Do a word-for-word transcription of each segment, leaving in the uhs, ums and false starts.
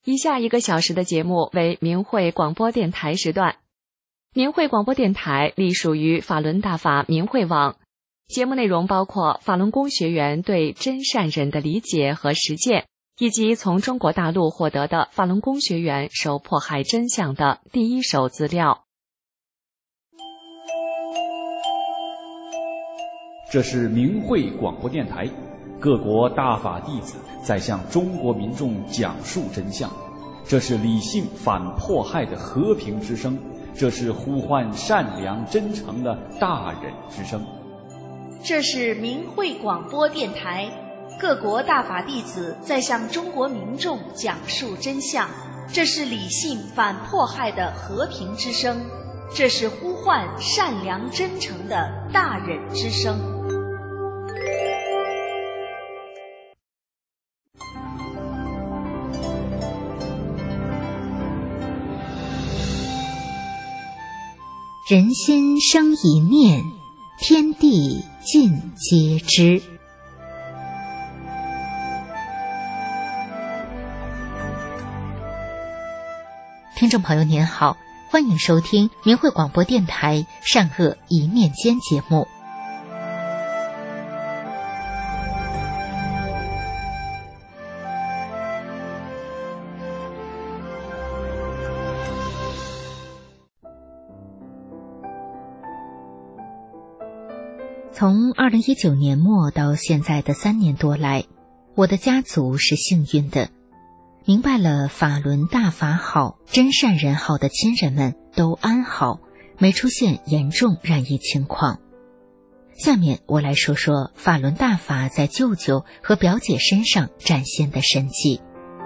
以下一个小时的节目为明慧广播电台时段。明慧广播电台隶属于法轮大法明慧网，节目内容包括法轮功学员对真善忍的理解和实践，以及从中国大陆获得的法轮功学员受迫害真相的第一手资料。 这是明慧广播电台，各国大法弟子在向中国民众讲述真相，这是理性反迫害的和平之声，这是呼唤善良真诚的大忍之声。 这是明慧广播电台，各国大法弟子在向中国民众讲述真相，这是理性反迫害的和平之声，这是呼唤善良真诚的大忍之声。 人心生一念，天地尽皆知。听众朋友您好，欢迎收听明慧广播电台善恶一念间节目。从二零一九年末到现在的三年多来，我的家族是幸运的，明白了法轮大法好、真善人好的亲人们都安好，没出现严重染疫情况。下面我来说说法轮大法在舅舅和表姐身上展现的神迹。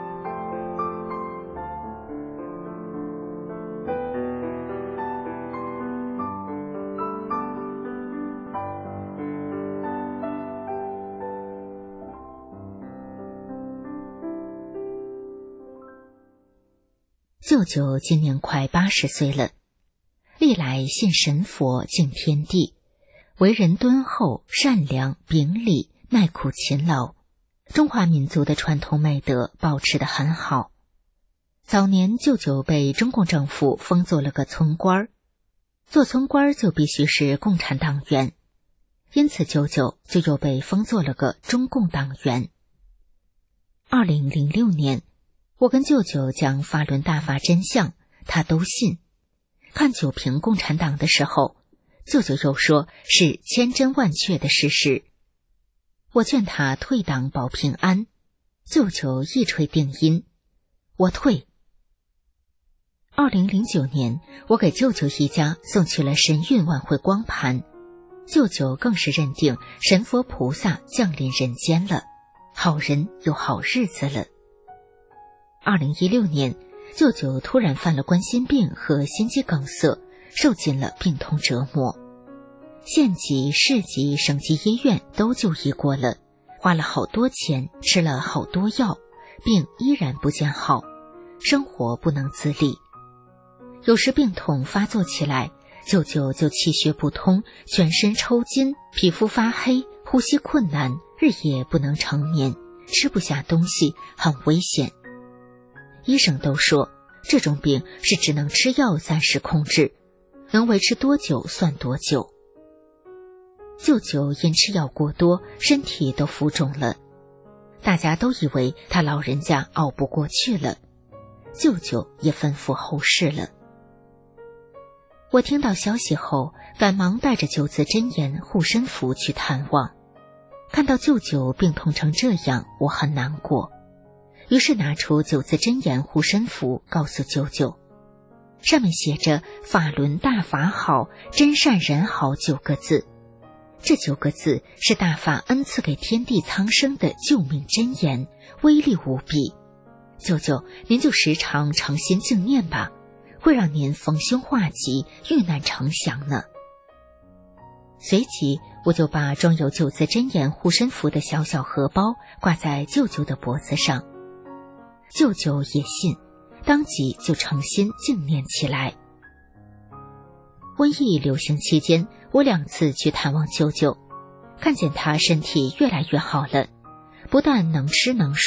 舅舅今年快八十岁了，历来信神佛敬天地，为人敦厚善良秉礼耐苦勤劳，中华民族的传统美德保持得很好。早年舅舅被中共政府封做了个村官，做村官就必须是共产党员，因此舅舅就又被封做了个中共党员。二零零六年我跟舅舅讲法轮大法真相，他都信。看九评共产党的时候，舅舅又说是千真万确的事实。我劝他退党保平安，舅舅一锤定音，我退。二零零九年，我给舅舅一家送去了神韵晚会光盘，舅舅更是认定神佛菩萨降临人间了，好人有好日子了。二零一六年，舅舅突然犯了冠心病和心肌梗塞，受尽了病痛折磨。县级、市级、省级医院都就医过了，花了好多钱，吃了好多药，病依然不见好，生活不能自理。有时病痛发作起来，舅舅就气血不通，全身抽筋，皮肤发黑，呼吸困难，日夜不能成眠，吃不下东西，很危险。医生都说这种病是只能吃药暂时控制，能维持多久算多久。舅舅因吃药过多，身体都浮肿了，大家都以为他老人家熬不过去了，舅舅也吩咐后事了。我听到消息后，赶忙带着九字真言护身符去探望。看到舅舅病痛成这样，我很难过，于是拿出九字真言护身符告诉舅舅，上面写着法轮大法好，真善人好九个字。这九个字是大法恩赐给天地苍生的救命真言，威力无比。舅舅，您就时常诚心敬念吧，会让您逢凶化吉，遇难成祥呢。随即我就把装有九字真言护身符的小小荷包挂在舅舅的脖子上，舅舅也信，当即就诚心敬念起来。瘟疫流行期间，我两次去探望舅舅，看见他身体越来越好了，不但能吃能睡，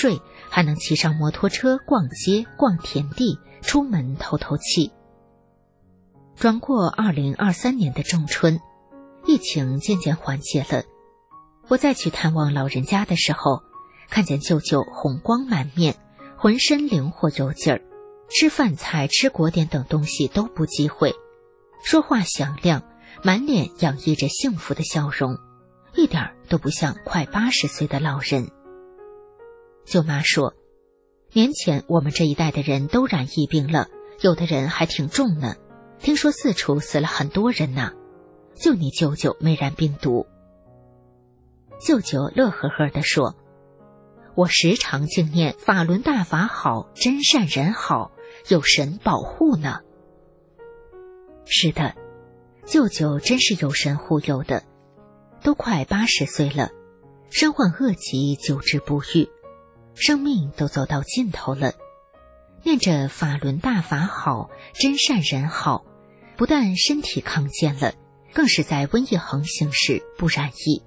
还能骑上摩托车逛街、逛田地，出门透透气。转过二零二三年的仲春，疫情渐渐缓解了。我再去探望老人家的时候，看见舅舅红光满面，浑身灵活有劲儿，吃饭菜、吃果点等东西都不忌讳，说话响亮，满脸洋溢着幸福的笑容，一点都不像快八十岁的老人。舅妈说，年前我们这一代的人都染疫病了，有的人还挺重呢，听说四处死了很多人呢，就你舅舅没染病毒。舅舅乐呵呵地说，我时常敬念法轮大法好，真善人好，有神保护呢。是的，舅舅真是有神护佑的，都快八十岁了，身患恶疾，久治不愈，生命都走到尽头了，念着法轮大法好，真善人好，不但身体康健了，更是在瘟疫横行时不染疫。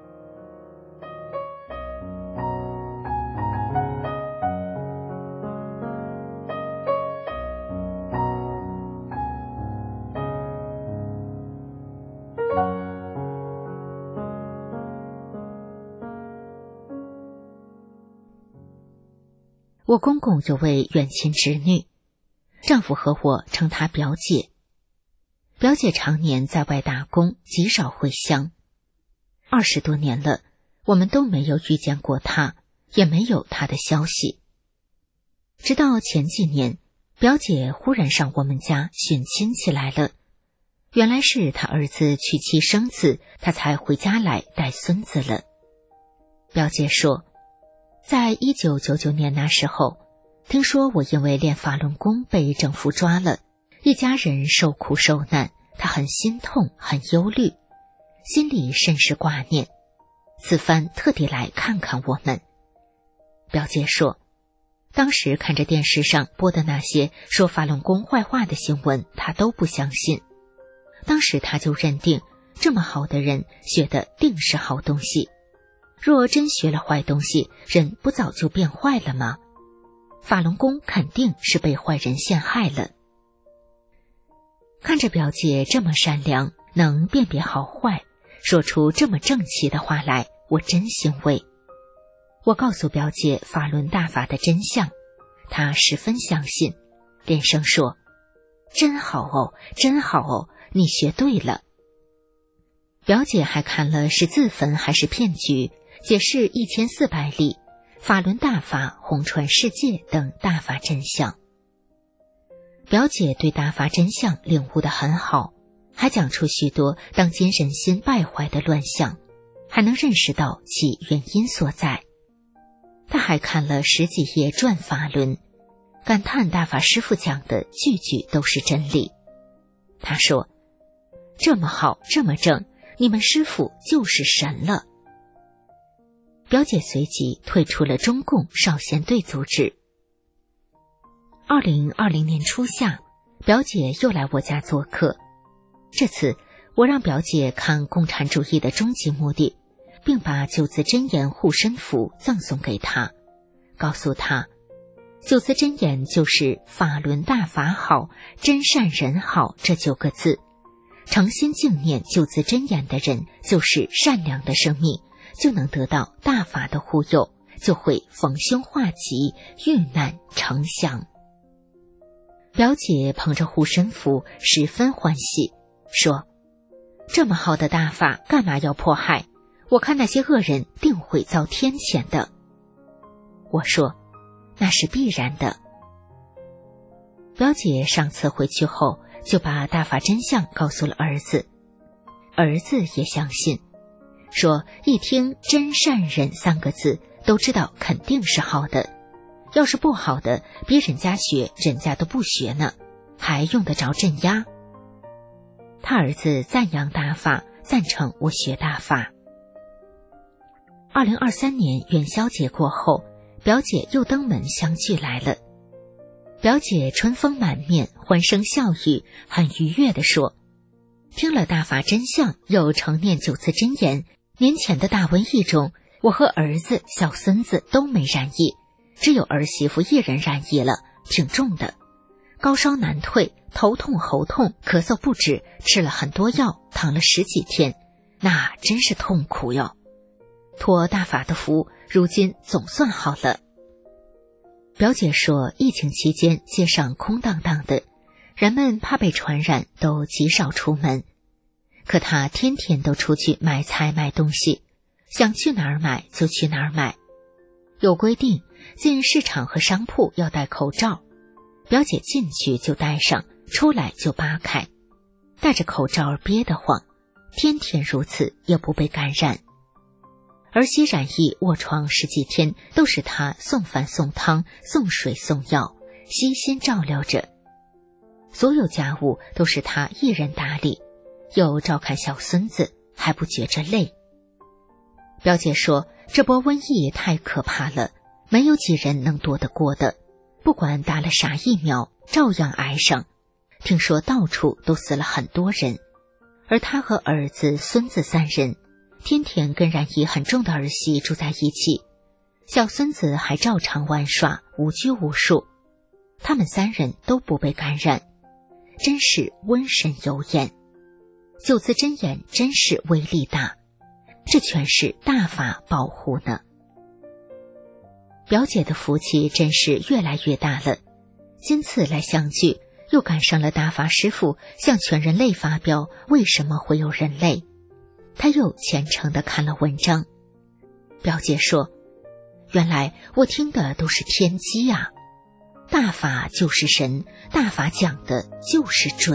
我公公有位远亲侄女，丈夫和我称她表姐。表姐常年在外打工，极少回乡。二十多年了，我们都没有遇见过她，也没有她的消息。直到前几年，表姐忽然上我们家寻亲戚来了，原来是她儿子娶妻生子，她才回家来带孙子了。表姐说，在一九九九年那时候，听说我因为练法轮功被政府抓了，一家人受苦受难，她很心痛，很忧虑，心里甚是挂念，此番特地来看看我们。表姐说，当时看着电视上播的那些说法轮功坏话的新闻，她都不相信。当时她就认定，这么好的人学的定是好东西，若真学了坏东西，人不早就变坏了吗？法轮功肯定是被坏人陷害了。看着表姐这么善良，能辨别好坏，说出这么正气的话来，我真欣慰。我告诉表姐法轮大法的真相，她十分相信，连声说，真好哦，真好哦，你学对了。表姐还看了是自焚还是骗局，解释一千四百里，法轮大法红传世界等大法真相。表姐对大法真相领悟得很好，还讲出许多当今人心败坏的乱象，还能认识到其原因所在。她还看了十几页转法轮，感叹大法师父讲的句句都是真理。她说，这么好，这么正，你们师父就是神了。表姐随即退出了中共少先队组织。二零二零年初夏，表姐又来我家做客。这次我让表姐看共产主义的终极目的，并把九字真言护身符赠送给她，告诉她，九字真言就是法轮大法好，真善人好这九个字，诚心敬念九字真言的人，就是善良的生命，就能得到大法的护佑，就会逢凶化吉，遇难成祥。表姐捧着护身符十分欢喜，说，这么好的大法干嘛要迫害？我看那些恶人定会遭天谴的。我说，那是必然的。表姐上次回去后，就把大法真相告诉了儿子，儿子也相信，说一听真善人三个字，都知道肯定是好的，要是不好的，别人家学，人家都不学呢，还用得着镇压？他儿子赞扬大法，赞成我学大法。二零二三年元宵节过后，表姐又登门相聚来了。表姐春风满面，欢声笑语，很愉悦地说，听了大法真相，又承念九字真言，年前的大瘟疫中，我和儿子、小孙子都没染疫， 只有儿媳妇一人染疫了，挺重的，高烧难退，头痛喉痛，咳嗽不止，吃了很多药，躺了十几天，那真是痛苦哟。托大法的福，如今总算好了。表姐说，疫情期间街上空荡荡的，人们怕被传染，都极少出门。可她天天都出去买菜买东西，想去哪儿买就去哪儿买。有规定，进市场和商铺要戴口罩，表姐进去就戴上，出来就扒开，戴着口罩憋得慌，天天如此也不被感染。儿媳染疫卧床十几天，都是她送饭送汤送水送药，悉心照料着，所有家务都是她一人打理，又照看小孙子，还不觉着累。表姐说，这波瘟疫太可怕了，没有几人能躲得过的，不管打了啥疫苗照样挨上，听说到处都死了很多人。而她和儿子孙子三人天天跟染疫很重的儿媳住在一起，小孙子还照常玩耍，无拘无束，他们三人都不被感染，真是瘟神有眼。九字真言真是威力大，这全是大法保护呢。表姐的福气真是越来越大了，今次来相聚，又赶上了大法师父向全人类发表为什么会有人类，她又虔诚地看了文章。表姐说，原来我听的都是天机啊，大法就是神，大法讲的就是准。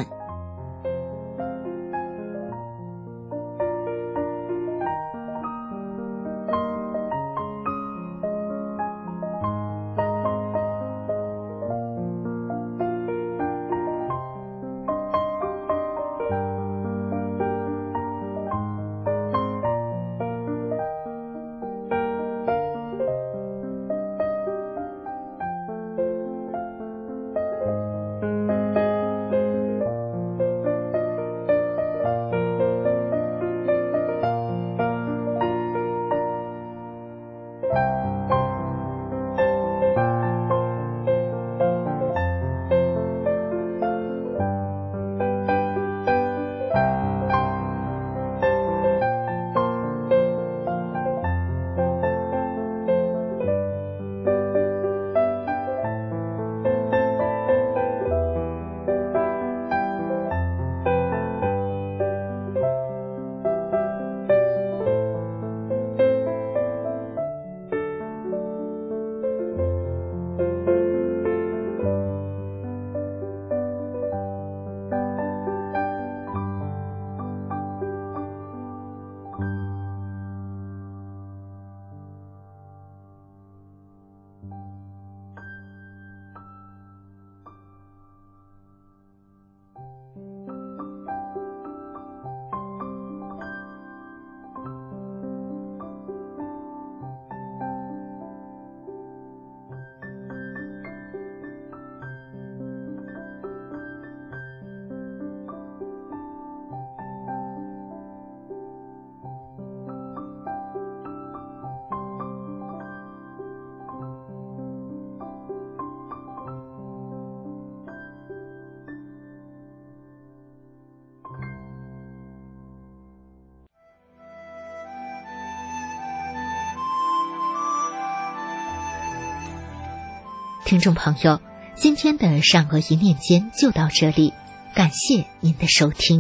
听众朋友，今天的善恶一念间就到这里，感谢您的收听。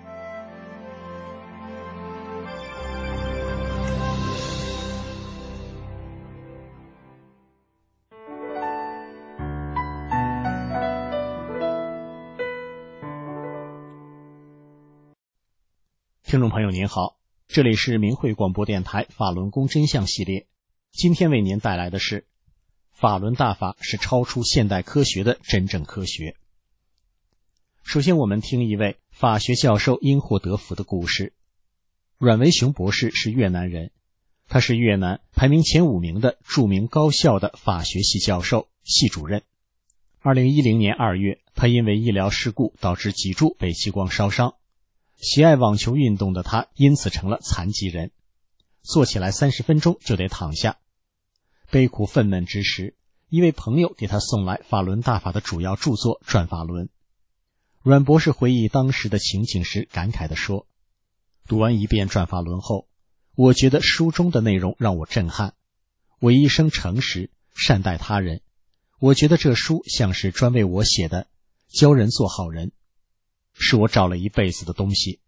听众朋友您好，这里是明慧广播电台法轮功真相系列，今天为您带来的是法轮大法是超出现代科学的真正科学。首先我们听一位法学教授因祸得福的故事。阮维雄博士是越南人，他是越南排名前五名的著名高校的法学系教授、系主任。二零一零年二月，他因为医疗事故导致脊柱被激光烧伤，喜爱网球运动的他因此成了残疾人，坐起来三十分钟就得躺下。悲苦愤懑之时， 一位朋友给他送来法轮大法的主要著作《转法轮》。阮博士回忆当时的情景时感慨地说，读完一遍《转法轮》后，我觉得书中的内容让我震撼。我一生诚实，善待他人，我觉得这书像是专为我写的，教人做好人，是我找了一辈子的东西。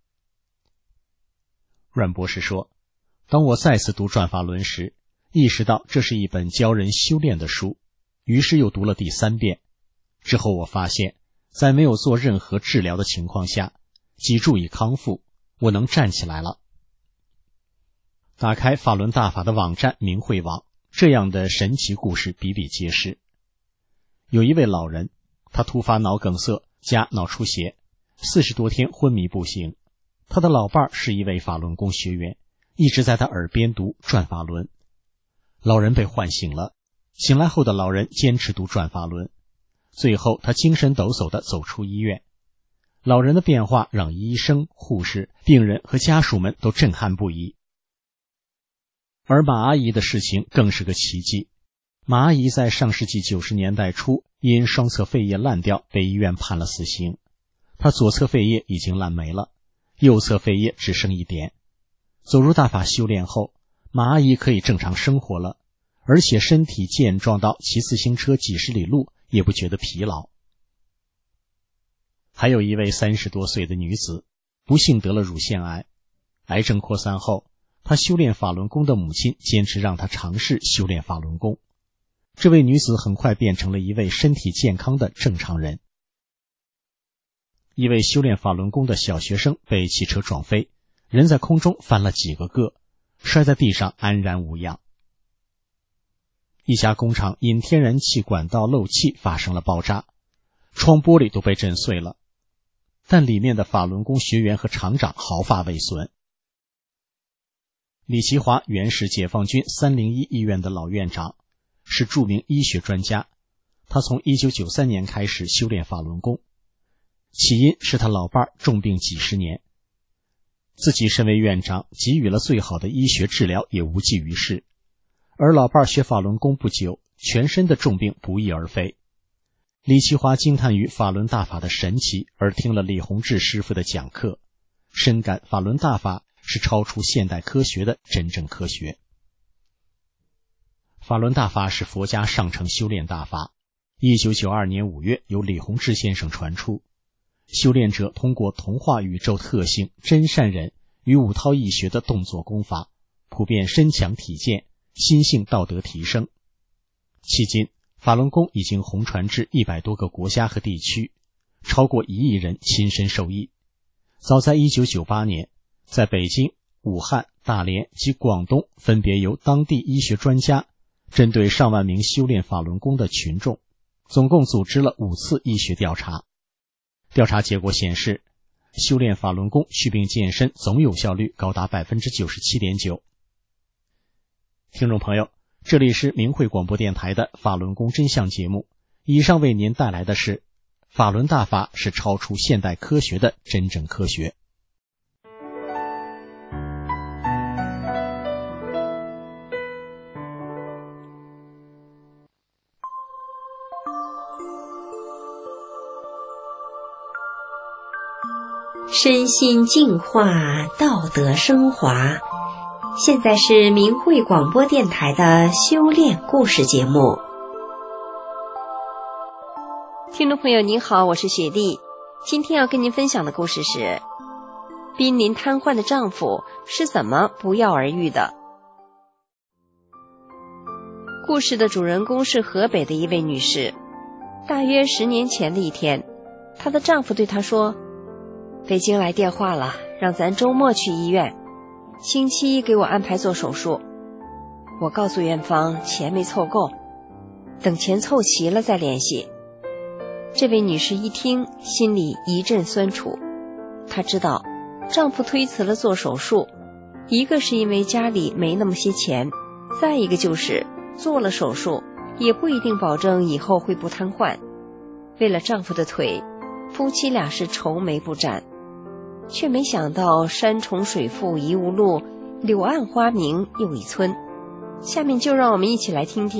阮博士说，当我再次读《转法轮》时，意识到这是一本教人修炼的书，于是又读了第三遍。之后我发现，在没有做任何治疗的情况下，脊柱已康复，我能站起来了。打开法轮大法的网站明慧网，这样的神奇故事比比皆是。有一位老人，他突发脑梗塞加脑出血，四十多天昏迷不醒。他的老伴儿是一位法轮功学员，一直在他耳边读转法轮。老人被唤醒了，醒来后的老人坚持读转法轮，最后他精神抖擞地走出医院。老人的变化让医生、护士、病人和家属们都震撼不已。而马阿姨的事情更是个奇迹。马阿姨在上世纪九十年代初因双侧肺叶烂掉被医院判了死刑，她左侧肺叶已经烂没了，右侧肺叶只剩一点。走入大法修炼后，马阿姨可以正常生活了，而且身体健壮到骑自行车几十里路也不觉得疲劳。还有一位三十多岁的女子，不幸得了乳腺癌，癌症扩散后，她修炼法轮功的母亲坚持让她尝试修炼法轮功。这位女子很快变成了一位身体健康的正常人。一位修炼法轮功的小学生被汽车撞飞，人在空中翻了几个个，摔在地上安然无恙。一家工厂因天然气管道漏气发生了爆炸，窗玻璃都被震碎了，但里面的法轮功学员和厂长毫发未损。李其华原是解放军三零一医院的老院长，是著名医学专家。他从一九九三年开始修炼法轮功，起因是他老伴重病几十年，自己身为院长，给予了最好的医学治疗也无济于事。而老伴学法轮功不久，全身的重病不翼而飞。李其华惊叹于法轮大法的神奇，而听了李洪志师傅的讲课，深感法轮大法是超出现代科学的真正科学。法轮大法是佛家上乘修炼大法，一九九二年五月由李洪志先生传出。修炼者通过同化宇宙特性真善忍与五韬易学的动作功法，普遍身强体健，心性道德提升。迄今法轮功已经红传至一百多个国家和地区，超过一亿人亲身受益。早在一九九八年，在北京、武汉、大连及广东分别由当地医学专家针对上万名修炼法轮功的群众，总共组织了五次医学调查。调查结果显示，修炼法轮功祛病健身总有效率高达 百分之九十七点九。 听众朋友，这里是明慧广播电台的法轮功真相节目，以上为您带来的是法轮大法是超出现代科学的真正科学。 身心净化，道德升华。现在是明慧广播电台的修炼故事节目。听众朋友您好，我是雪莉。今天要跟您分享的故事是濒临瘫痪的丈夫是怎么不药而愈的。故事的主人公是河北的一位女士。大约十年前的一天，她的丈夫对她说，北京来电话了，让咱周末去医院，星期一给我安排做手术。我告诉院方钱没凑够，等钱凑齐了再联系。这位女士一听，心里一阵酸楚。她知道丈夫推辞了做手术，一个是因为家里没那么些钱，再一个就是做了手术也不一定保证以后会不瘫痪。为了丈夫的腿，夫妻俩是愁眉不展，却没想到山重水复疑无路，柳暗花明又一村。下面就让我们一起来听听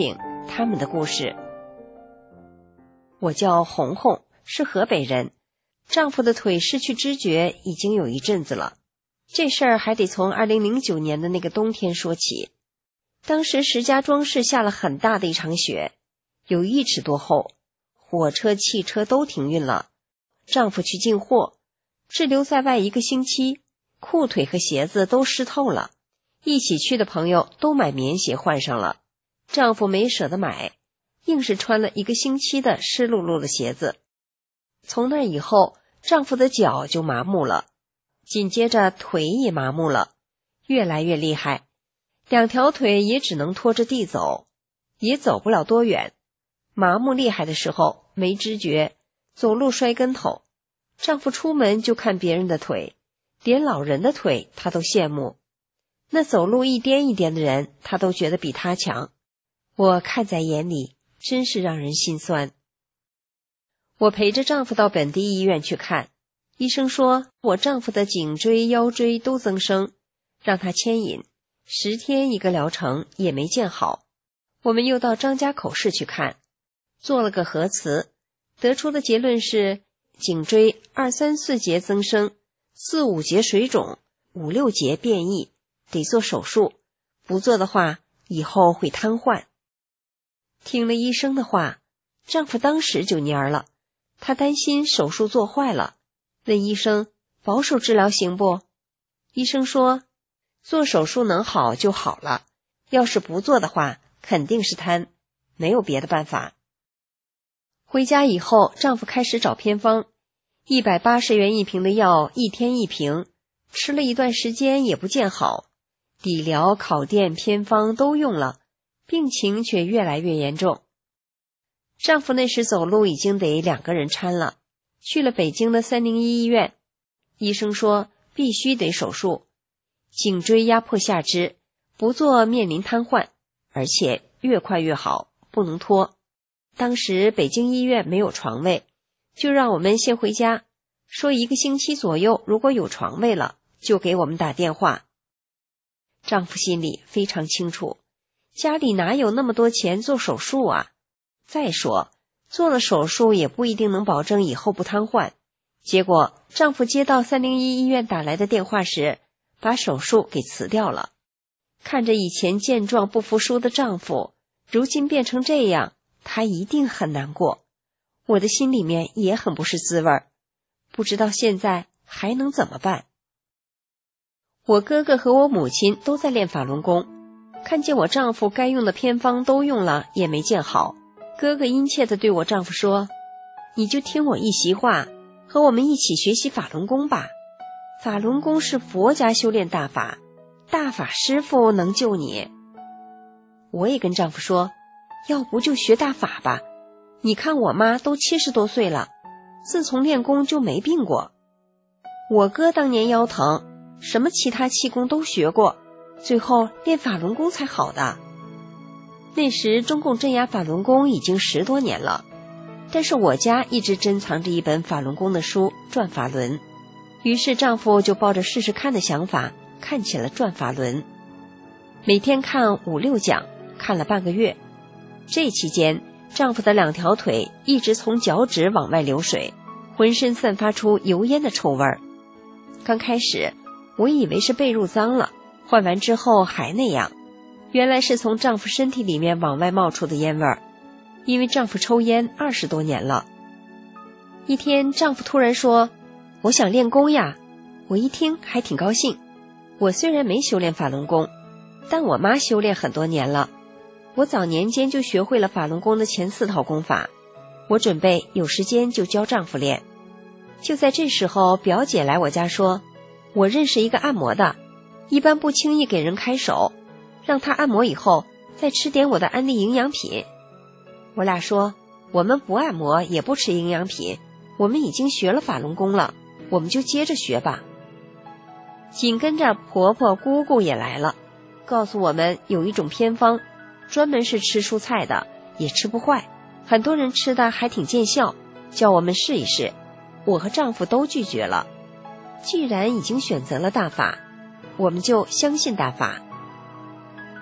他们的故事。我叫红红，是河北人，丈夫的腿失去知觉已经有一阵子了。这事儿还得从二零零九年的那个冬天说起。当时石家庄市下了很大的一场雪，有一尺多厚，火车、汽车都停运了。丈夫去进货，滞留在外一个星期，裤腿和鞋子都湿透了。一起去的朋友都买棉鞋换上了，丈夫没舍得买，硬是穿了一个星期的湿漉漉的鞋子。从那以后，丈夫的脚就麻木了，紧接着腿也麻木了，越来越厉害，两条腿也只能拖着地走，也走不了多远。麻木厉害的时候没知觉，走路摔跟头。丈夫出门就看别人的腿，连老人的腿他都羡慕，那走路一颠一颠的人他都觉得比他强。我看在眼里，真是让人心酸。我陪着丈夫到本地医院去看，医生说我丈夫的颈椎、腰椎都增生，让他牵引，十天一个疗程也没见好。我们又到张家口市去看，做了个核磁，得出的结论是颈椎二三四节增生，四五节水肿，五六节变异，得做手术，不做的话以后会瘫痪。听了医生的话，丈夫当时就蔫了，他担心手术做坏了，问医生保守治疗行不？医生说做手术能好就好了，要是不做的话肯定是瘫，没有别的办法。回家以后，丈夫开始找偏方，一百八十元一瓶的药，一天一瓶，吃了一段时间也不见好，理疗、烤电、偏方都用了，病情却越来越严重。丈夫那时走路已经得两个人搀了，去了北京的三零一医院，医生说必须得手术，颈椎压迫下肢，不做面临瘫痪，而且越快越好，不能拖。当时北京医院没有床位，就让我们先回家，说一个星期左右如果有床位了就给我们打电话。丈夫心里非常清楚，家里哪有那么多钱做手术啊？再说做了手术也不一定能保证以后不瘫痪。结果丈夫接到三零一医院打来的电话时，把手术给辞掉了。看着以前健壮不服输的丈夫，如今变成这样，他一定很难过。我的心里面也很不是滋味，不知道现在还能怎么办。我哥哥和我母亲都在练法轮功，看见我丈夫该用的偏方都用了也没见好，哥哥殷切地对我丈夫说，你就听我一席话，和我们一起学习法轮功吧。法轮功是佛家修炼大法，大法师父能救你。我也跟丈夫说，要不就学大法吧，你看我妈都七十多岁了，自从练功就没病过。我哥当年腰疼，什么其他气功都学过，最后练法轮功才好的。那时中共镇压法轮功已经十多年了，但是我家一直珍藏着一本法轮功的书《转法轮》，于是丈夫就抱着试试看的想法看起了《转法轮》，每天看五六讲，看了半个月。这期间丈夫的两条腿一直从脚趾往外流水，浑身散发出油烟的臭味儿。刚开始我以为是被褥脏了，换完之后还那样，原来是从丈夫身体里面往外冒出的烟味儿，因为丈夫抽烟二十多年了。一天丈夫突然说，我想练功呀。我一听还挺高兴，我虽然没修炼法轮功，但我妈修炼很多年了，我早年间就学会了法轮功的前四套功法，我准备有时间就教丈夫练。就在这时候，表姐来我家说，我认识一个按摩的，一般不轻易给人开手，让他按摩以后再吃点我的安利营养品。我俩说，我们不按摩也不吃营养品，我们已经学了法轮功了，我们就接着学吧。紧跟着婆婆姑姑也来了，告诉我们有一种偏方，专门是吃蔬菜的，也吃不坏，很多人吃的还挺见效，叫我们试一试。我和丈夫都拒绝了，既然已经选择了大法，我们就相信大法。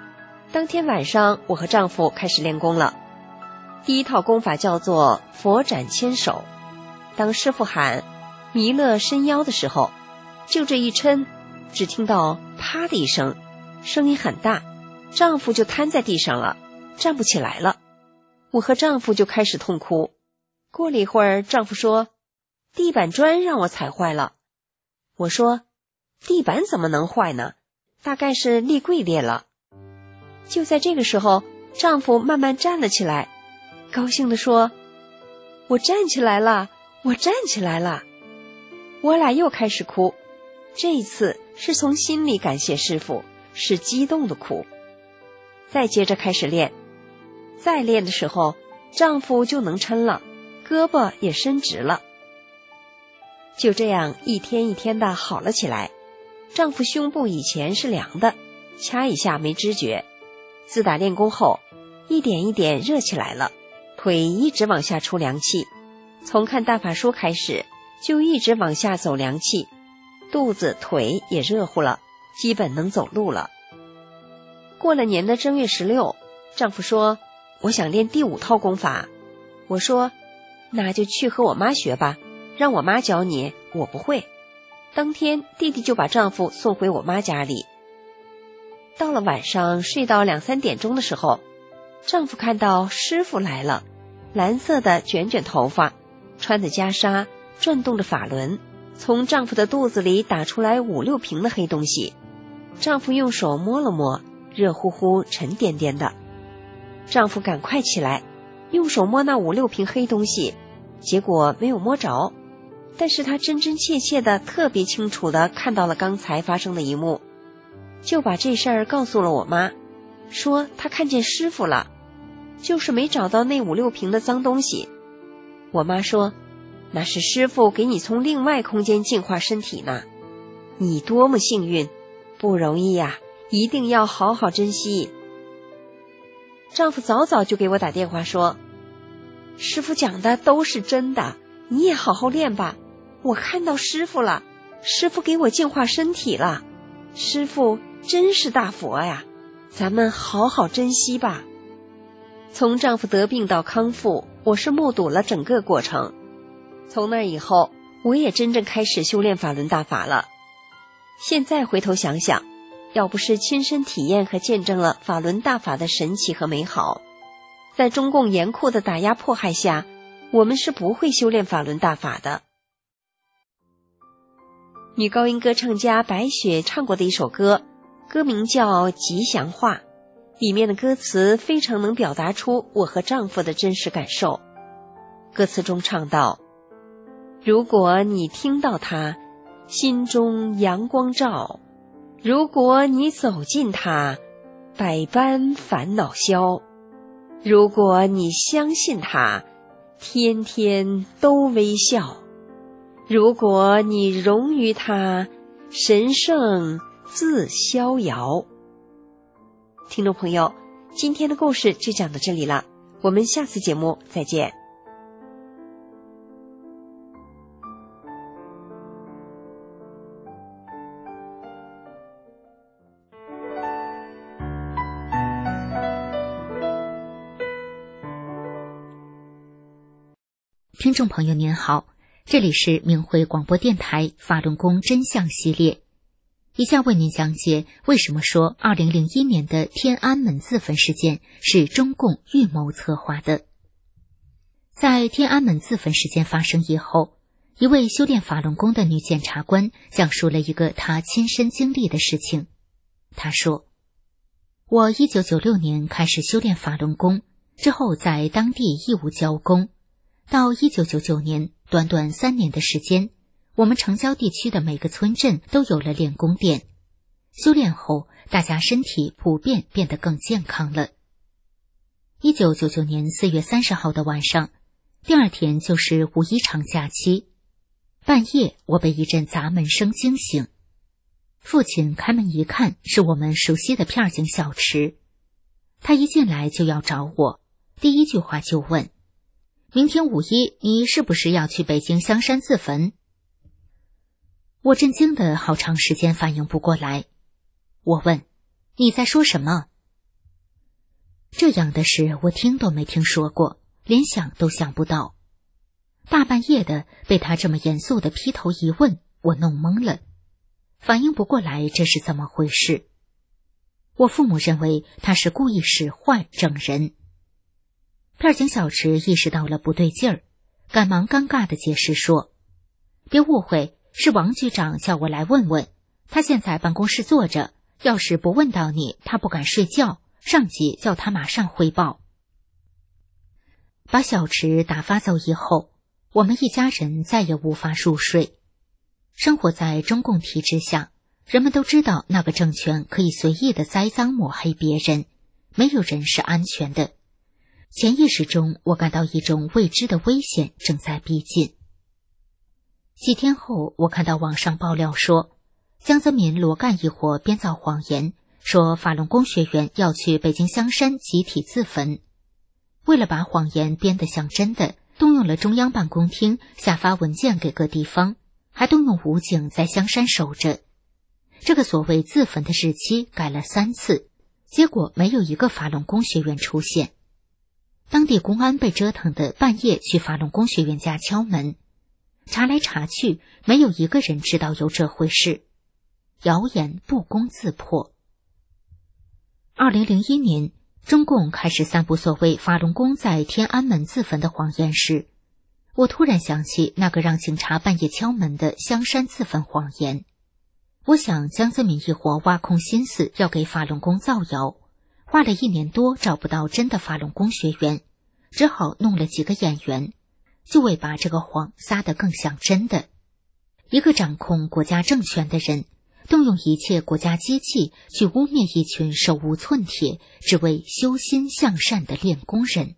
当天晚上，我和丈夫开始练功了。第一套功法叫做佛展千手。当师傅喊弥勒伸腰的时候，就这一抻，只听到啪的一声，声音很大，丈夫就瘫在地上了，站不起来了。我和丈夫就开始痛哭。过了一会儿，丈夫说地板砖让我踩坏了。我说地板怎么能坏呢？大概是立柜裂了。就在这个时候，丈夫慢慢站了起来，高兴地说，我站起来了，我站起来了。我俩又开始哭，这一次是从心里感谢师傅，是激动的哭。再接着开始练，再练的时候，丈夫就能抻了，胳膊也伸直了。就这样一天一天的好了起来。丈夫胸部以前是凉的，掐一下没知觉，自打练功后，一点一点热起来了，腿一直往下出凉气，从看大法书开始就一直往下走凉气，肚子腿也热乎了，基本能走路了。过了年的正月十六，丈夫说我想练第五套功法。我说那就去和我妈学吧，让我妈教你，我不会。当天弟弟就把丈夫送回我妈家里。到了晚上睡到两三点钟的时候，丈夫看到师傅来了，蓝色的卷卷头发，穿的袈裟，转动着法轮，从丈夫的肚子里打出来五六瓶的黑东西。丈夫用手摸了摸，热乎乎沉甸甸的。丈夫赶快起来，用手摸那五六瓶黑东西，结果没有摸着，但是他真真切切的特别清楚的看到了刚才发生的一幕，就把这事儿告诉了我妈，说他看见师傅了，就是没找到那五六瓶的脏东西。我妈说那是师傅给你从另外空间净化身体呢，你多么幸运，不容易呀，一定要好好珍惜。丈夫早早就给我打电话说，师傅讲的都是真的，你也好好练吧，我看到师傅了，师傅给我净化身体了，师傅真是大佛呀，咱们好好珍惜吧。从丈夫得病到康复，我是目睹了整个过程。从那以后，我也真正开始修炼法轮大法了。现在回头想想，要不是亲身体验和见证了法轮大法的神奇和美好，在中共严酷的打压迫害下，我们是不会修炼法轮大法的。女高音歌唱家白雪唱过的一首歌，歌名叫《吉祥话》，里面的歌词非常能表达出我和丈夫的真实感受。歌词中唱道，如果你听到它，心中阳光照，如果你走近它，百般烦恼消，如果你相信它，天天都微笑，如果你融于它，神圣自逍遥。听众朋友，今天的故事就讲到这里了，我们下次节目再见。 听众朋友您好，这里是明慧广播电台法轮功真相系列，以下为您讲解为什么说二零零一年的天安门自焚事件是中共预谋策划的。在天安门自焚事件发生以后，一位修炼法轮功的女检察官讲述了一个她亲身经历的事情。她说，我一九九六年开始修炼法轮功，之后在当地义务教功，到一九九九年，短短三年的时间，我们城郊地区的每个村镇都有了练功店。修炼后，大家身体普遍变得更健康了。一九九九年四月三十号的晚上，第二天就是五一长假期。半夜，我被一阵砸门声惊醒。父亲开门一看，是我们熟悉的片儿警小池。他一进来就要找我，第一句话就问，明天五一，你是不是要去北京香山自焚？我震惊的好长时间反应不过来。我问，你在说什么？ 这样的事我听都没听说过，连想都想不到。大半夜的被他这么严肃的劈头一问，我弄懵了，反应不过来这是怎么回事。我父母认为他是故意使坏整人。片警小池意识到了不对劲儿，赶忙尴尬地解释说，别误会，是王局长叫我来问问，他现在办公室坐着，要是不问到你，他不敢睡觉，上级叫他马上汇报。把小池打发走以后，我们一家人再也无法入睡。生活在中共体制下，人们都知道那个政权可以随意的栽赃抹黑别人，没有人是安全的。潜意识中，我感到一种未知的危险正在逼近。几天后，我看到网上爆料说，江泽民、罗干一伙编造谎言，说法轮功学员要去北京香山集体自焚。为了把谎言编得像真的，动用了中央办公厅下发文件给各地方，还动用武警在香山守着。这个所谓自焚的日期改了三次，结果没有一个法轮功学员出现。当地公安被折腾的半夜去法轮功学员家敲门，查来查去，没有一个人知道有这回事。谣言不攻自破。二零零一年，中共开始散布所谓法轮功在天安门自焚的谎言时，我突然想起那个让警察半夜敲门的香山自焚谎言。我想江泽民一伙挖空心思要给法轮功造谣，花了一年多找不到真的法轮功学员，只好弄了几个演员，就为把这个谎撒得更像真的。一个掌控国家政权的人，动用一切国家机器去污蔑一群手无寸铁只为修心向善的练功人。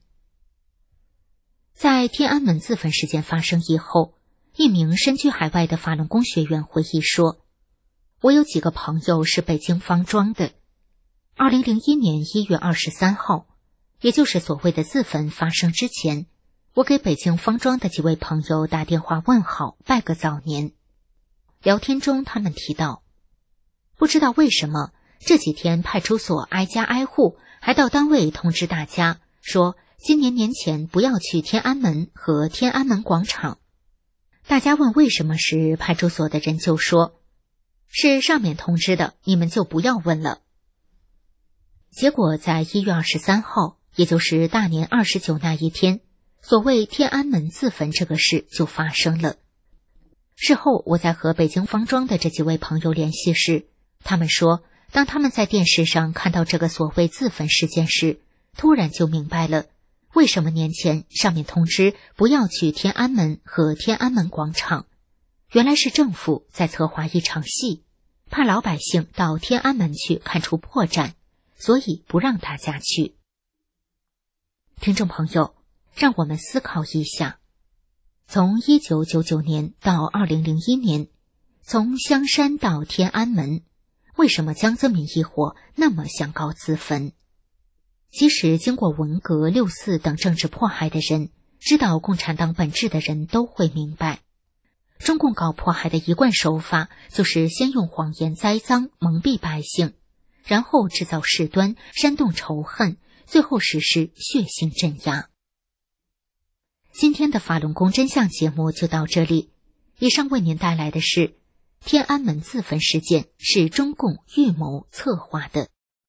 在天安门自焚事件发生以后，一名身居海外的法轮功学员回忆说，我有几个朋友是北京方庄的。二零零一年一月二十三号，也就是所谓的自焚发生之前，我给北京方庄的几位朋友打电话问好，拜个早年。聊天中他们提到，不知道为什么这几天派出所挨家挨户，还到单位通知大家说今年年前不要去天安门和天安门广场。大家问为什么时，派出所的人就说，是上面通知的，你们就不要问了。结果在一月二十三号，也就是大年二十九那一天，所谓天安门自焚这个事就发生了。事后我在和北京方庄的这几位朋友联系时，他们说，当他们在电视上看到这个所谓自焚事件时，突然就明白了，为什么年前上面通知不要去天安门和天安门广场。原来是政府在策划一场戏，怕老百姓到天安门去看出破绽，所以不让大家去。听众朋友，让我们思考一下，从一九九九年到二零零一年，从香山到天安门，为什么江泽民一伙那么想搞自焚？即使经过文革、六四等政治迫害的人，知道共产党本质的人都会明白，中共搞迫害的一贯手法就是先用谎言栽赃蒙蔽百姓，然后制造事端，煽动仇恨，最后实施血腥镇压。今天的法轮功真相节目就到这里，以上为您带来的是天安门自焚事件是中共预谋策划的。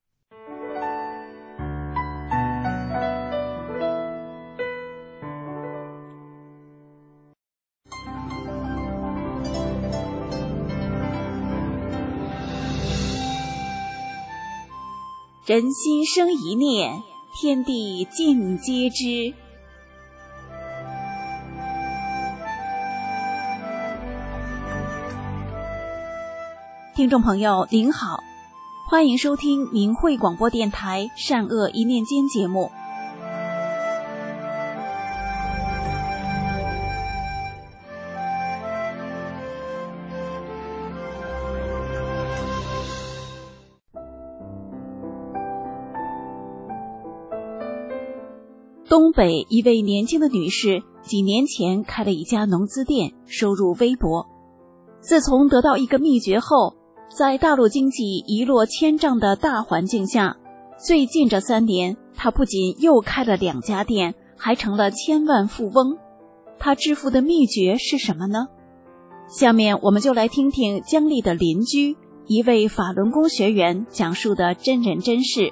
人心生一念，天地尽皆知。听众朋友您好，欢迎收听明慧广播电台善恶一念间节目。东北一位年轻的女士几年前开了一家农资店，收入微薄。自从得到一个秘诀后，在大陆经济一落千丈的大环境下， 最近这三年，他不仅又开了两家店，还成了千万富翁。他致富的秘诀是什么呢？下面我们就来听听姜丽的邻居，一位法轮功学员讲述的真人真事。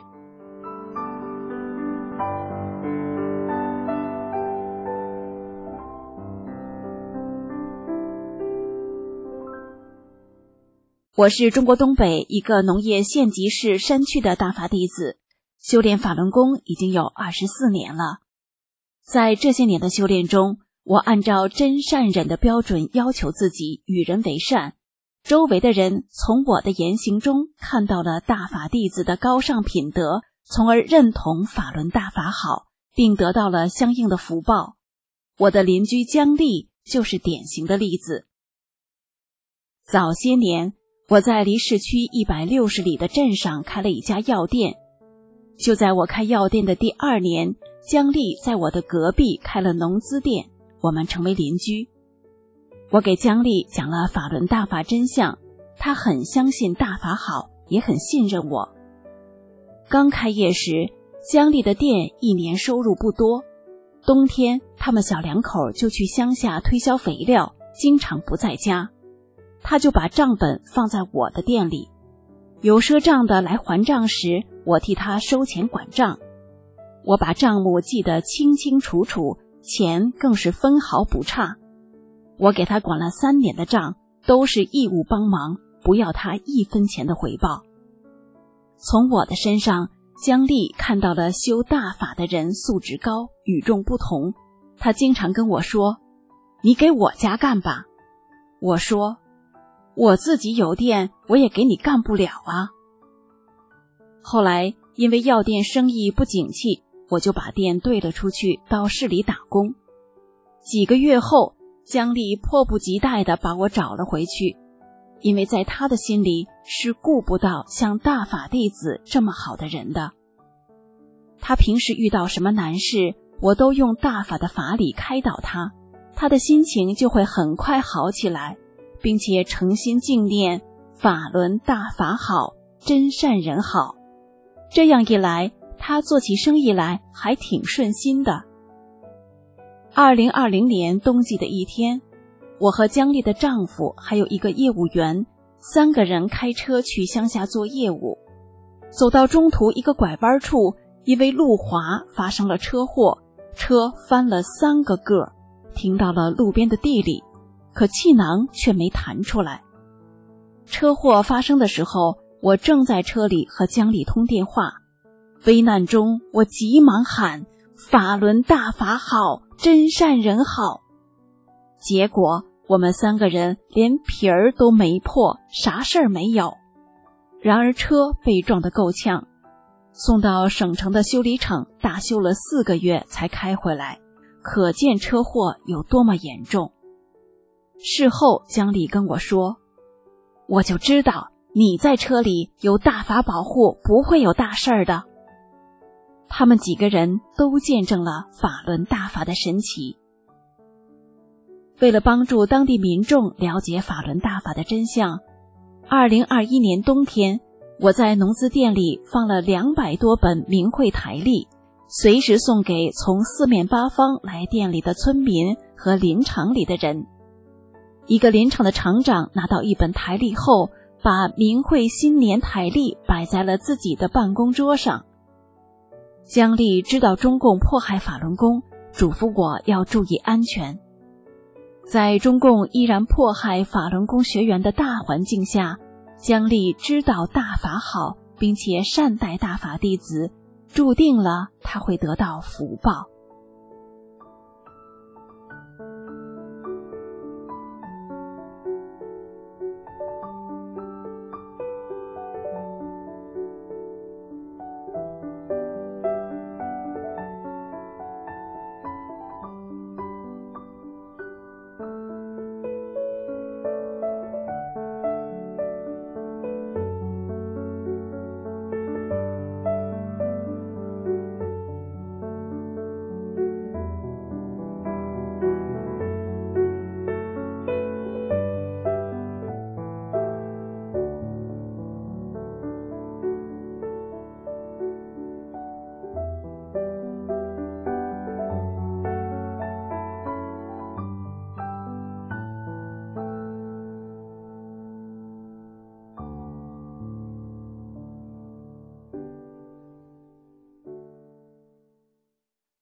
我是中国东北一个农业县级市山区的大法弟子，修炼法轮功已经有二十四年了。在这些年的修炼中，我按照真善忍的标准要求自己与人为善，周围的人从我的言行中看到了大法弟子的高尚品德，从而认同法轮大法好，并得到了相应的福报。我的邻居姜丽就是典型的例子。早些年，我在离市区一百六十里的镇上开了一家药店。就在我开药店的第二年，姜丽在我的隔壁开了农资店，我们成为邻居。我给姜丽讲了法轮大法真相，她很相信大法好，也很信任我。刚开业时，姜丽的店一年收入不多，冬天他们小两口就去乡下推销肥料，经常不在家。他就把账本放在我的店里，有赊账的来还账时，我替他收钱管账。我把账目记得清清楚楚，钱更是分毫不差。我给他管了三年的账，都是义务帮忙，不要他一分钱的回报。从我的身上，姜丽看到了修大法的人素质高，与众不同。他经常跟我说：“你给我家干吧。”我说：“我自己有店，我也给你干不了啊。”后来因为药店生意不景气，我就把店兑了出去，到市里打工。几个月后，姜丽迫不及待地把我找了回去，因为在他的心里是顾不到像大法弟子这么好的人的。他平时遇到什么难事，我都用大法的法理开导他，他的心情就会很快好起来，并且诚心敬念法轮大法好，真善人好。这样一来，他做起生意来还挺顺心的。二零二零年冬季的一天，我和姜丽的丈夫还有一个业务员，三个人开车去乡下做业务。走到中途一个拐弯处，因为路滑发生了车祸，车翻了三个个，停到了路边的地里，可气囊却没弹出来。车祸发生的时候，我正在车里和姜丽通电话。危难中，我急忙喊：“法轮大法好，真善人好。”结果我们三个人连皮儿都没破，啥事儿没有。然而车被撞得够呛，送到省城的修理厂大修了四个月才开回来，可见车祸有多么严重。事后姜丽跟我说：“我就知道你在车里有大法保护，不会有大事儿的。”他们几个人都见证了法轮大法的神奇。为了帮助当地民众了解法轮大法的真相，二零二一年冬天，我在农资店里放了两百多本明慧台历，随时送给从四面八方来店里的村民和林场里的人。一个林场的场长拿到一本台历后，把明慧新年台历摆在了自己的办公桌上。姜丽知道中共迫害法轮功，嘱咐我要注意安全。在中共依然迫害法轮功学员的大环境下，姜丽知道大法好，并且善待大法弟子，注定了他会得到福报。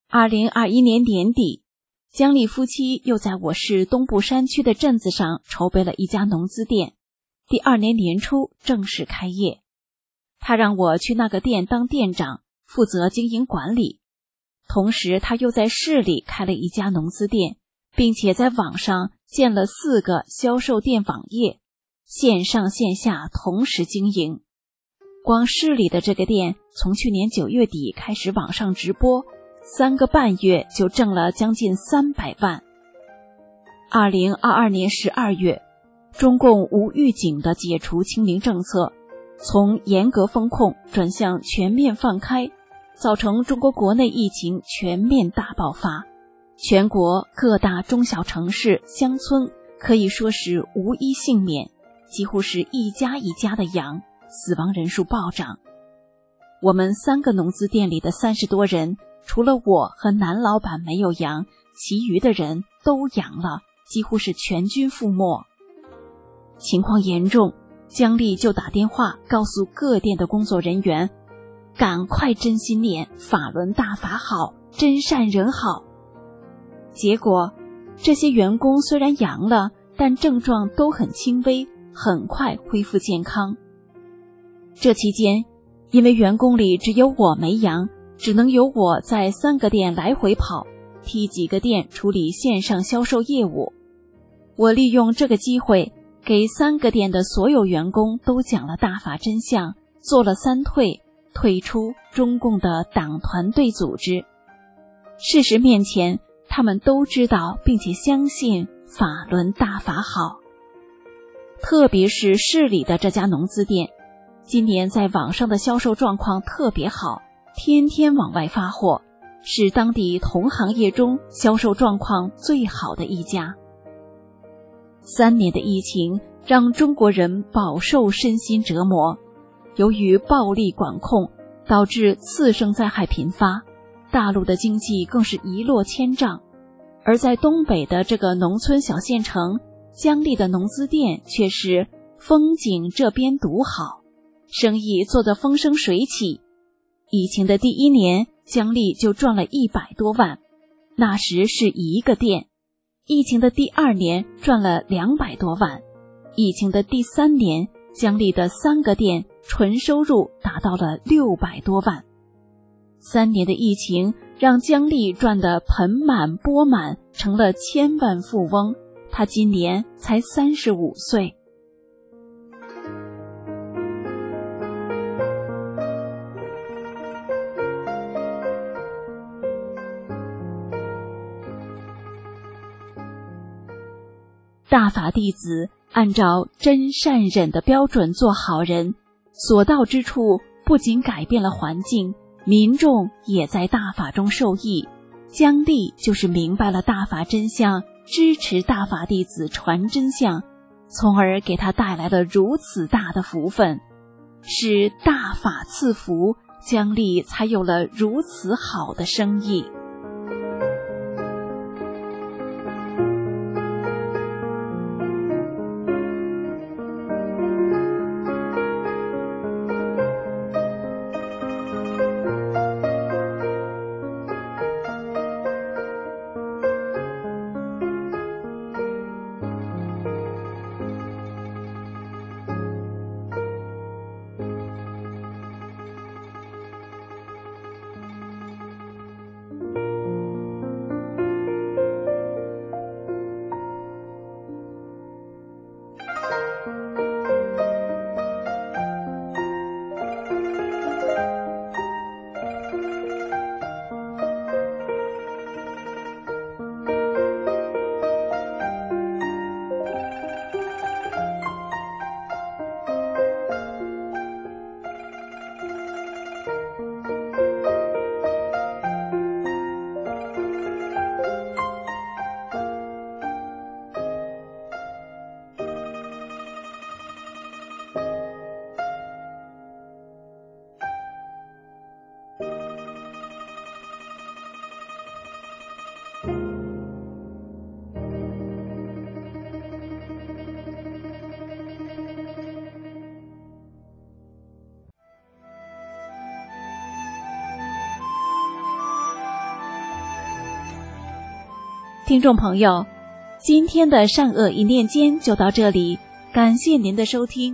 二零二一年年底，江丽夫妻又在我市东部山区的镇子上筹备了一家农资店，第二年年初正式开业。他让我去那个店当店长，负责经营管理。同时他又在市里开了一家农资店，并且在网上建了四个销售店网页，线上线下同时经营。光市里的这个店从去年九月底开始网上直播，三个半月就挣了将近三百万。二零二二年十二月，中共无预警的解除清零政策，从严格封控转向全面放开，造成中国国内疫情全面大爆发，全国各大中小城市、乡村可以说是无一幸免，几乎是一家一家的阳，死亡人数暴涨。我们三个农资店里的三十多人，除了我和男老板没有阳，其余的人都阳了，几乎是全军覆没。情况严重，姜丽就打电话告诉各店的工作人员，赶快真心念法轮大法好，真善人好。结果这些员工虽然阳了，但症状都很轻微，很快恢复健康。这期间，因为员工里只有我没阳，只能由我在三个店来回跑，替几个店处理线上销售业务。我利用这个机会，给三个店的所有员工都讲了大法真相，做了三退，退出中共的党团队组织。事实面前，他们都知道并且相信法轮大法好。特别是市里的这家农资店，今年在网上的销售状况特别好，天天往外发货，是当地同行业中销售状况最好的一家。三年的疫情让中国人饱受身心折磨，由于暴力管控，导致次生灾害频发，大陆的经济更是一落千丈。而在东北的这个农村小县城，姜丽的农资店却是风景这边独好，生意做得风生水起。疫情的第一年，姜丽就赚了一百多万，那时是一个店。疫情的第二年赚了两百多万，疫情的第三年，姜丽的三个店纯收入达到了六百多万。三年的疫情让姜丽赚得盆满钵满，成了千万富翁。她今年才三十五岁。大法弟子按照真善忍的标准做好人，所到之处不仅改变了环境，民众也在大法中受益。姜丽就是明白了大法真相，支持大法弟子传真相，从而给他带来了如此大的福分。是大法赐福，姜丽才有了如此好的生意。 听众朋友，今天的善恶一念间就到这里，感谢您的收听。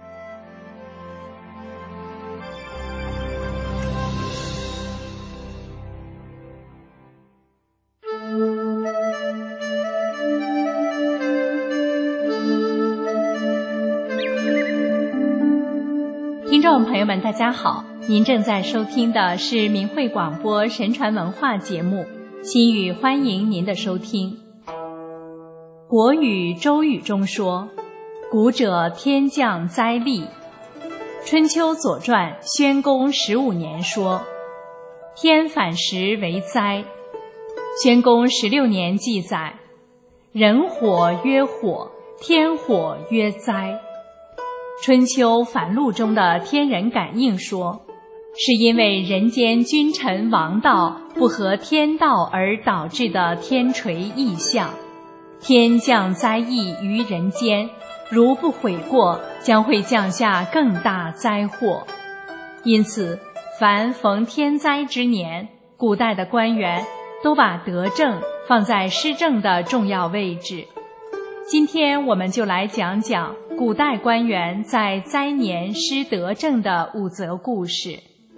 听众朋友们，大家好，您正在收听的是明慧广播神传文化节目，心语欢迎您的收听。国语周语中说，古者天降灾厉。春秋左传宣公十五年说，天反时为灾。宣公十六年记载，人火曰火，天火曰灾。春秋繁露中的天人感应说，是因为人间君臣王道不合天道而导致的天垂异象，天降灾异于人间，如不悔过，将会降下更大灾祸。因此，凡逢天灾之年，古代的官员都把德政放在施政的重要位置。今天我们就来讲讲古代官员在灾年施德政的五则故事。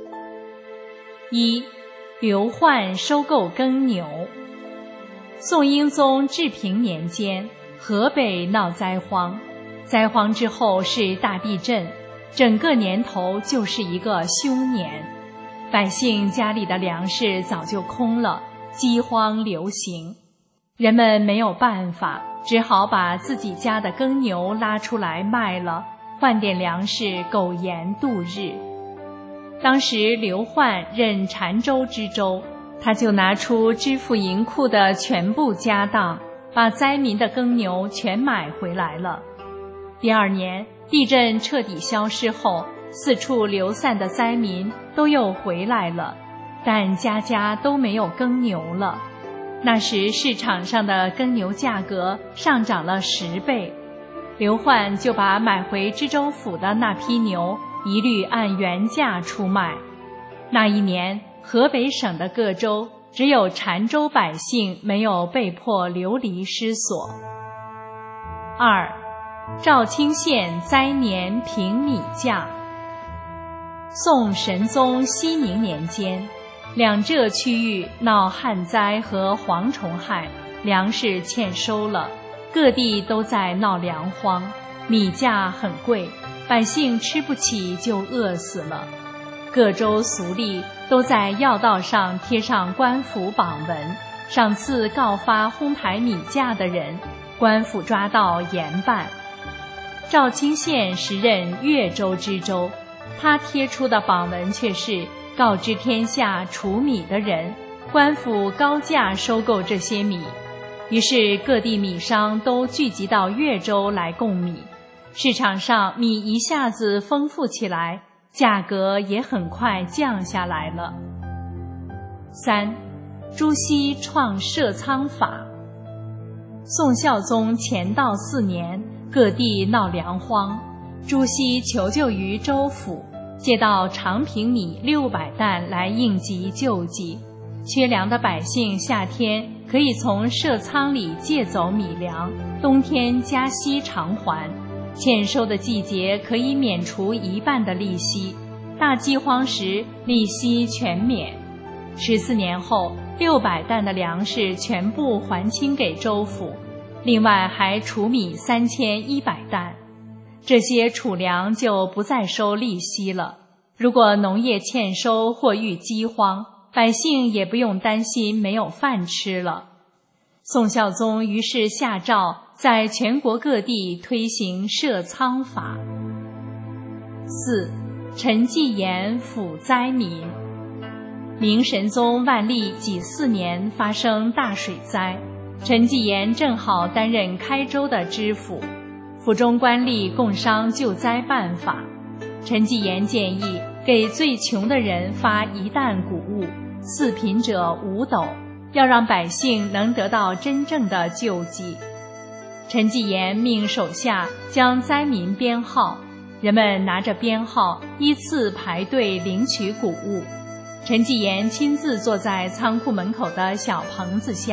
一、刘奂收购耕牛。宋英宗治平年间，河北闹灾荒，灾荒之后是大地震，整个年头就是一个凶年，百姓家里的粮食早就空了，饥荒流行，人们没有办法，只好把自己家的耕牛拉出来卖了，换点粮食苟延度日。当时刘奂任澶州知州，他就拿出支付银库的全部家当，把灾民的耕牛全买回来了。第二年地震彻底消失后，四处流散的灾民都又回来了，但家家都没有耕牛了。那时市场上的耕牛价格上涨了十倍，刘奂就把买回知州府的那批牛一律按原价出卖。那一年，河北省的各州只有澶州百姓没有被迫流离失所。二、肇清县灾年平米价。宋神宗熙宁年间，两浙区域闹旱灾和蝗虫害，粮食欠收了，各地都在闹粮荒，米价很贵，百姓吃不起就饿死了。各州俗吏都在要道上贴上官府榜文，赏赐告发哄抬米价的人，官府抓到严办。肇清县时任越州知州，他贴出的榜文却是告知天下储米的人，官府高价收购这些米。于是各地米商都聚集到越州来供米，市场上米一下子丰富起来，价格也很快降下来了。三、朱熹创设仓法。宋孝宗乾道四年，各地闹粮荒，朱熹求救于州府，借到长平米六百担来应急救济。缺粮的百姓夏天可以从设仓里借走米粮，冬天加息偿还，欠收的季节可以免除一半的利息，大饥荒时利息全免。十四年后，六百担的粮食全部还清给州府，另外还储米三千一百担。这些储粮就不再收利息了。如果农业欠收或遇饥荒，百姓也不用担心没有饭吃了。宋孝宗于是下诏在全国各地推行设仓法。四、陈继言抚灾民。明神宗万历己巳年发生大水灾，陈继言正好担任开州的知府，府中官吏共商救灾办法。陈继言建议给最穷的人发一担谷物，次贫者五斗，要让百姓能得到真正的救济。陈继言命手下将灾民编号，人们拿着编号依次排队领取谷物。陈继言亲自坐在仓库门口的小棚子下，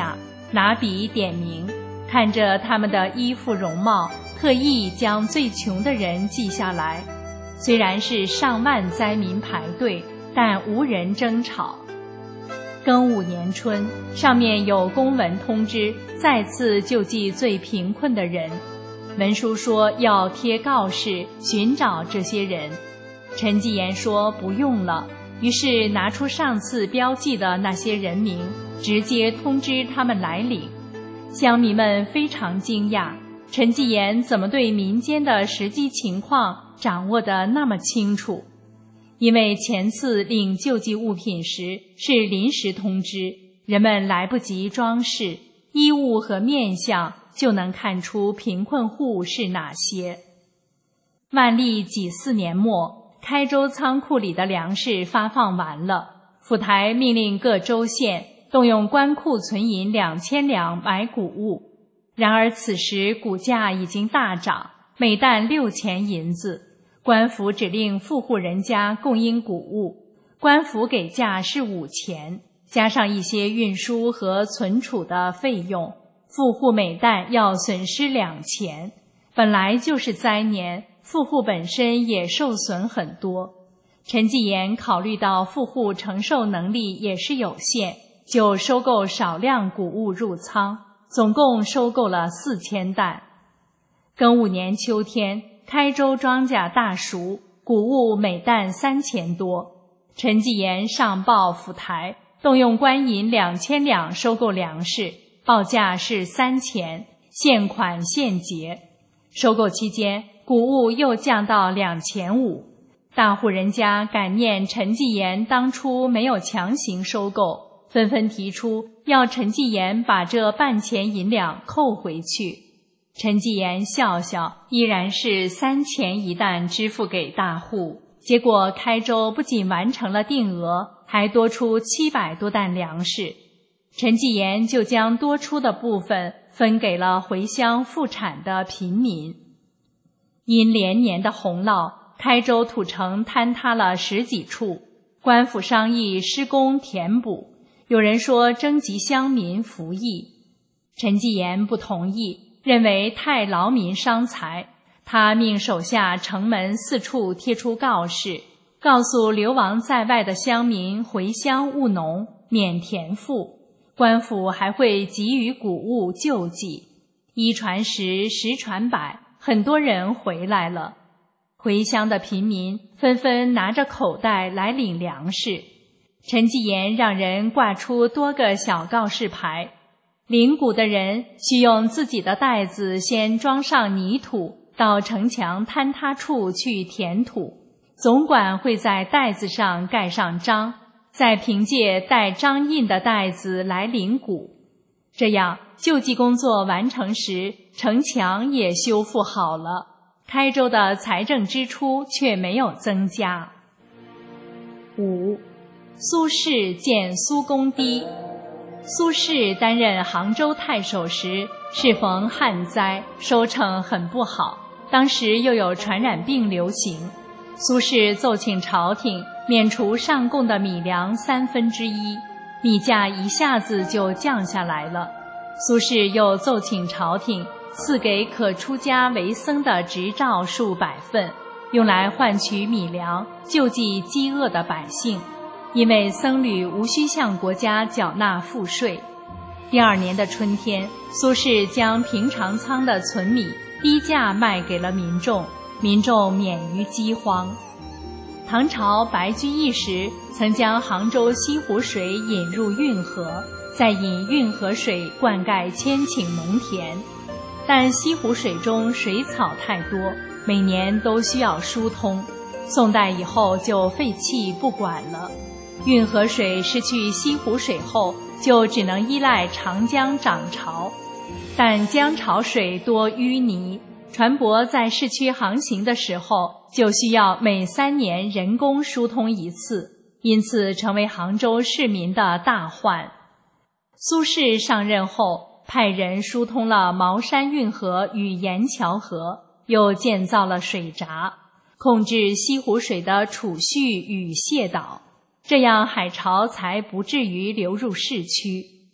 拿笔点名，看着他们的衣服容貌，特意将最穷的人记下来。虽然是上万灾民排队，但无人争吵。庚午年春，上面有公文通知再次救济最贫困的人，文书说要贴告示寻找这些人。陈继言说不用了，于是拿出上次标记的那些人名，直接通知他们来领。乡民们非常惊讶，陈继言怎么对民间的实际情况掌握得那么清楚？因为前次领救济物品时是临时通知，人们来不及装饰，衣物和面相就能看出贫困户是哪些。万历己巳年末，开州仓库里的粮食发放完了，府台命令各州县动用官库存银两千两买谷物。然而此时谷价已经大涨，每担六钱银子。官府只令富户人家供应谷物，官府给价是五钱，加上一些运输和存储的费用，富户每担要损失两钱。本来就是灾年，富户本身也受损很多。陈继言考虑到富户承受能力也是有限，就收购少量谷物入仓，总共收购了四千担。庚午年秋天，开州庄稼大熟，谷物每担三钱多。陈继言上报府台，动用官银两千两收购粮食，报价是三钱，现款现结。收购期间，谷物又降到两钱五。大户人家感念陈继言当初没有强行收购，纷纷提出要陈继言把这半钱银两扣回去。陈继言笑笑，依然是三钱一担支付给大户。结果开州不仅完成了定额，还多出七百多担粮食。陈继言就将多出的部分分给了回乡复产的贫民。因连年的洪涝，开州土城坍塌了十几处，官府商议施工填补，有人说征集乡民服役。陈继言不同意，认为太劳民伤财，他命手下城门四处贴出告示，告诉流亡在外的乡民回乡务农，免田赋。官府还会给予谷物救济。一传十，十传百，很多人回来了。回乡的贫民纷纷拿着口袋来领粮食。陈继言让人挂出多个小告示牌，领谷的人需用自己的袋子先装上泥土，到城墙坍塌处去填土，总管会在袋子上盖上章，再凭借带章印的袋子来领谷。这样救济工作完成时，城墙也修复好了，开州的财政支出却没有增加。五，苏轼见苏公堤。苏轼担任杭州太守时，适逢旱灾，收成很不好，当时又有传染病流行。苏轼奏请朝廷免除上贡的米粮三分之一，米价一下子就降下来了。苏轼又奏请朝廷赐给可出家为僧的执照数百份，用来换取米粮，救济饥饿的百姓。因为僧侣无需向国家缴纳赋税。第二年的春天，苏轼将平常仓的存米低价卖给了民众，民众免于饥荒。唐朝白居易时曾将杭州西湖水引入运河，再引运河水灌溉千顷农田，但西湖水中水草太多，每年都需要疏通。宋代以后就废弃不管了。运河水失去西湖水后，就只能依赖长江涨潮，但江潮水多淤泥，船舶在市区航行的时候就需要每三年人工疏通一次，因此成为杭州市民的大患。苏轼上任后，派人疏通了茅山运河与盐桥河，又建造了水闸，控制西湖水的储蓄与泄导，这样海潮才不至于流入市区。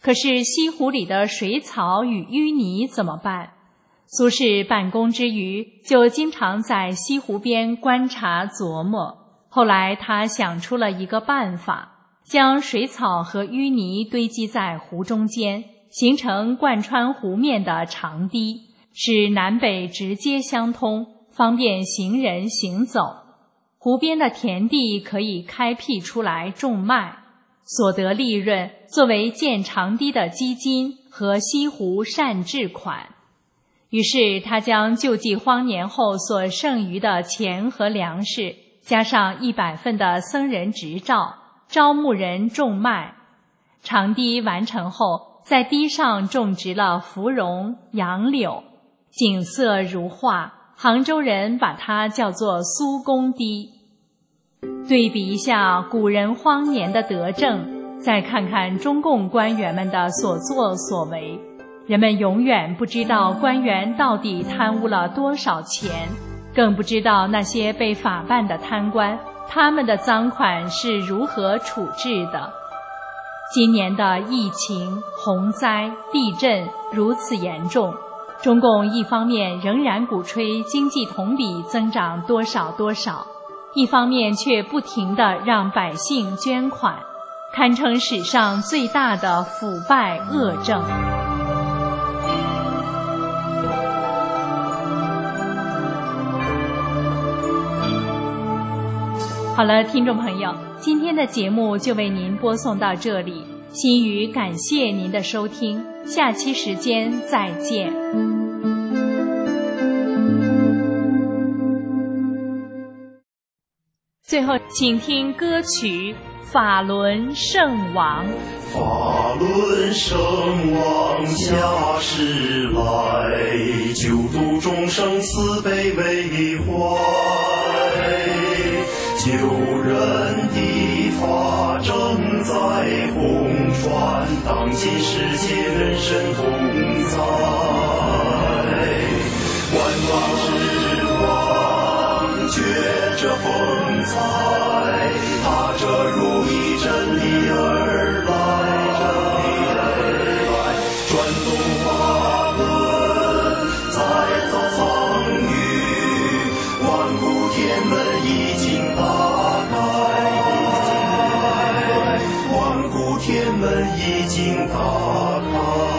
可是西湖里的水草与淤泥怎么办？苏轼办公之余，就经常在西湖边观察琢磨。后来他想出了一个办法，将水草和淤泥堆积在湖中间，形成贯穿湖面的长堤，使南北直接相通，方便行人行走。湖边的田地可以开辟出来种麦，所得利润作为建长堤的基金和西湖善治款。于是他将救济荒年后所剩余的钱和粮食，加上一百份的僧人执照，招募人种麦。长堤完成后，在堤上种植了芙蓉、杨柳，景色如画，杭州人把它叫做苏公堤。对比一下古人荒年的德政，再看看中共官员们的所作所为，人们永远不知道官员到底贪污了多少钱，更不知道那些被法办的贪官，他们的赃款是如何处置的。今年的疫情、洪灾、地震如此严重，中共一方面仍然鼓吹经济同比增长多少多少，一方面却不停地让百姓捐款，堪称史上最大的腐败恶政。好了，听众朋友，今天的节目就为您播送到这里，心语感谢您的收听，下期时间再见。最后请听歌曲《法轮圣王》。 法轮圣王下世来，救度众生慈悲为怀，救人的法正在弘传，当今世界人神同在，万王之王觉着风采，踏着如意真理而来，转动法轮再造苍宇，万古天门已经打开，万古天门已经打开。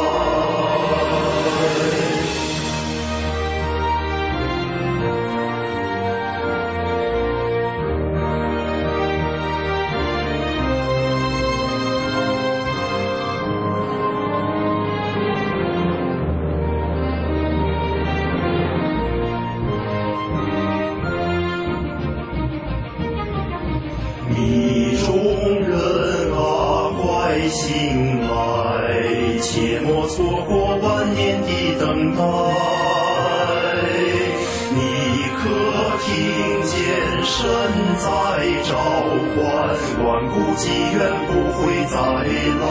你众人啊，快醒来，切莫错过万年的等待。你可听见神在召唤，万古机缘不会再来。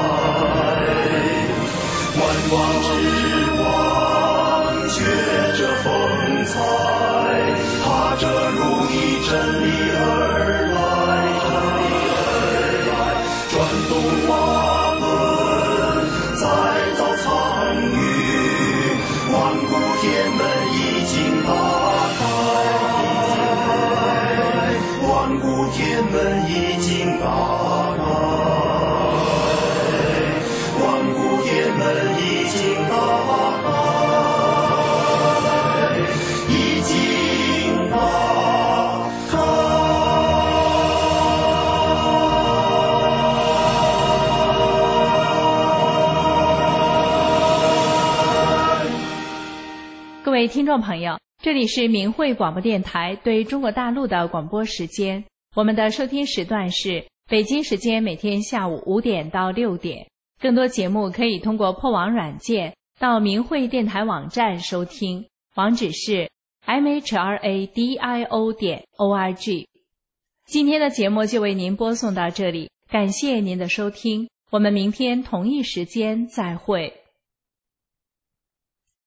万王之王觉着风采，踏着如意真理而来，转动法轮再造苍宇，万古天门已经打开，万古天门已经打开，万古天门已经打开，已经打开。 各位听众朋友，这里是明慧广播电台对中国大陆的广播时间，我们的收听时段是北京时间每天下午五点到六点。更多节目可以通过破网软件到明慧电台网站收听，网址是 m h r a d i o 点 o r g。 今天的节目就为您播送到这里，感谢您的收听，我们明天同一时间再会。